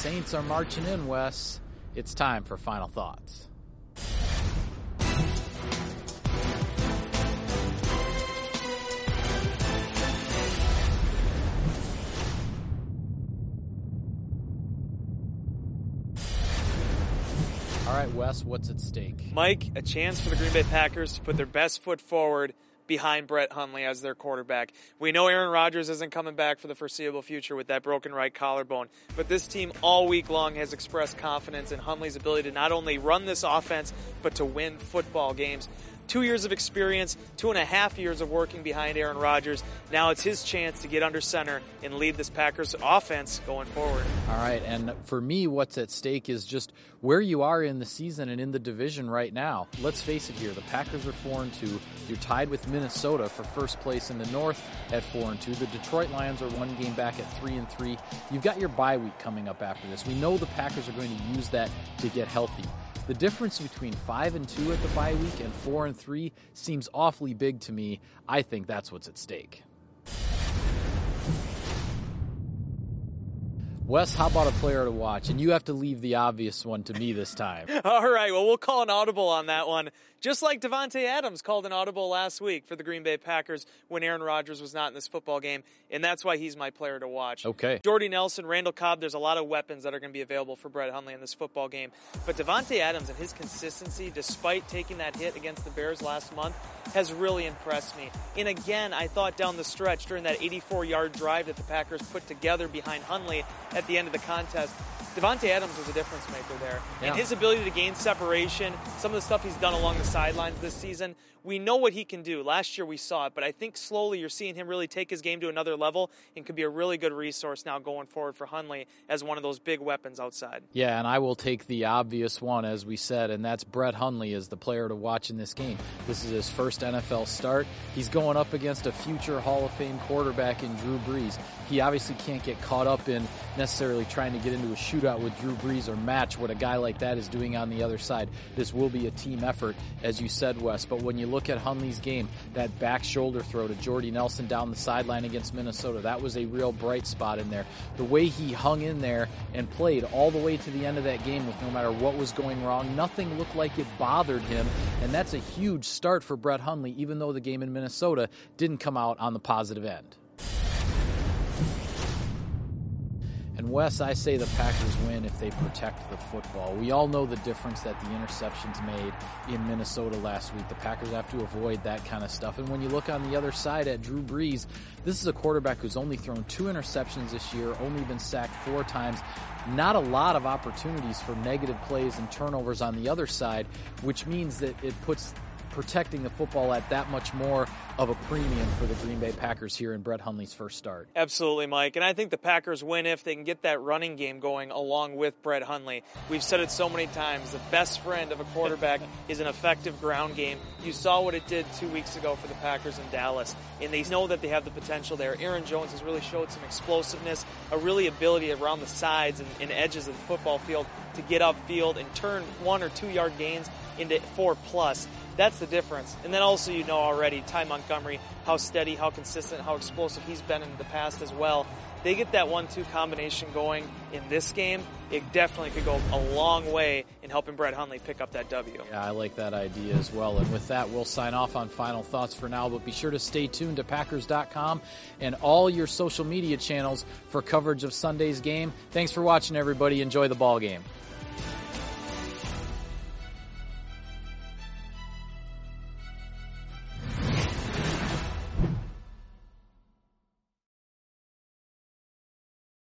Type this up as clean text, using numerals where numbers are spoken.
Saints are marching in, Wes. It's time for Final Thoughts. All right, Wes, what's at stake? Mike, a chance for the Green Bay Packers to put their best foot forward behind Brett Hundley as their quarterback. We know Aaron Rodgers isn't coming back for the foreseeable future with that broken right collarbone, but this team all week long has expressed confidence in Hundley's ability to not only run this offense, but to win football games. 2 years of experience, 2.5 years of working behind Aaron Rodgers. Now it's his chance to get under center and lead this Packers offense going forward. All right, and for me, what's at stake is just where you are in the season and in the division right now. Let's face it here, the Packers are 4-2. You're tied with Minnesota for first place in the North at 4-2. The Detroit Lions are one game back at 3-3. You've got your bye week coming up after this. We know the Packers are going to use that to get healthy. The difference between 5-2 at the bye week and 4-3 seems awfully big to me. I think that's what's at stake. Wes, how about a player to watch? And you have to leave the obvious one to me this time. All right, well, we'll call an audible on that one. Just like Davante Adams called an audible last week for the Green Bay Packers when Aaron Rodgers was not in this football game, and that's why he's my player to watch. Okay. Jordy Nelson, Randall Cobb, there's a lot of weapons that are going to be available for Brett Hundley in this football game. But Davante Adams and his consistency, despite taking that hit against the Bears last month, has really impressed me. And again, I thought down the stretch during that 84-yard drive that the Packers put together behind Hundley at the end of the contest, Davante Adams was a difference maker there. Yeah. And his ability to gain separation, some of the stuff he's done along the sidelines this season, we know what he can do. Last year we saw it, but I think slowly you're seeing him really take his game to another level and could be a really good resource now going forward for Hundley as one of those big weapons outside. Yeah, and I will take the obvious one, as we said, and that's Brett Hundley as the player to watch in this game. This is his first NFL start. He's going up against a future Hall of Fame quarterback in Drew Brees. He obviously can't get caught up in necessarily trying to get into a shootout with Drew Brees or match what a guy like that is doing on the other side. This will be a team effort, as you said, Wes. But when you look at Hundley's game, that back shoulder throw to Jordy Nelson down the sideline against Minnesota, that was a real bright spot in there. The way he hung in there and played all the way to the end of that game with no matter what was going wrong, nothing looked like it bothered him. And that's a huge start for Brett Hundley, even though the game in Minnesota didn't come out on the positive end. And Wes, I say the Packers win if they protect the football. We all know the difference that the interceptions made in Minnesota last week. The Packers have to avoid that kind of stuff. And when you look on the other side at Drew Brees, this is a quarterback who's only thrown 2 interceptions this year, only been sacked 4 times. Not a lot of opportunities for negative plays and turnovers on the other side, which means that it puts protecting the football at that much more of a premium for the Green Bay Packers here in Brett Hundley's first start. Absolutely, Mike. And I think the Packers win if they can get that running game going along with Brett Hundley. We've said it so many times. The best friend of a quarterback is an effective ground game. You saw what it did 2 weeks ago for the Packers in Dallas, and they know that they have the potential there. Aaron Jones has really showed some explosiveness, a really ability around the sides and edges of the football field to get upfield and turn 1 or 2 yard gains into 4+. That's the difference. And then also you know already Ty Montgomery, how steady, how consistent, how explosive he's been in the past as well. They get that 1-2 combination going in this game, it definitely could go a long way in helping Brett Hundley pick up that W. Yeah, I like that idea as well. And with that, we'll sign off on Final Thoughts for now, but be sure to stay tuned to Packers.com and all your social media channels for coverage of Sunday's game. Thanks for watching, everybody. Enjoy the ball game.